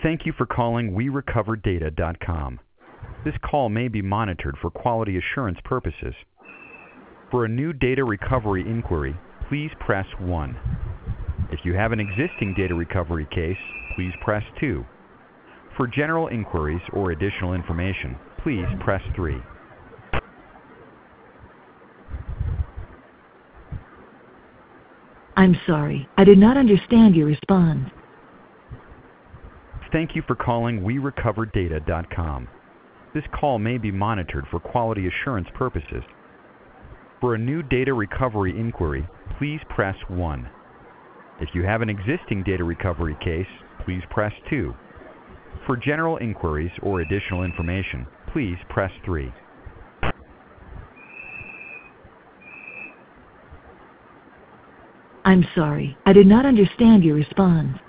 Thank you for calling WeRecoverData.com. This call may be monitored for quality assurance purposes. For a new data recovery inquiry, please press 1. If you have an existing data recovery case, please press 2. For general inquiries or additional information, please press 3. I'm sorry, I did not understand your response. Thank you for calling WeRecoverData.com. This call may be monitored for quality assurance purposes. For a new data recovery inquiry, please press 1. If you have an existing data recovery case, please press 2. For general inquiries or additional information, please press 3. I'm sorry, I did not understand your response.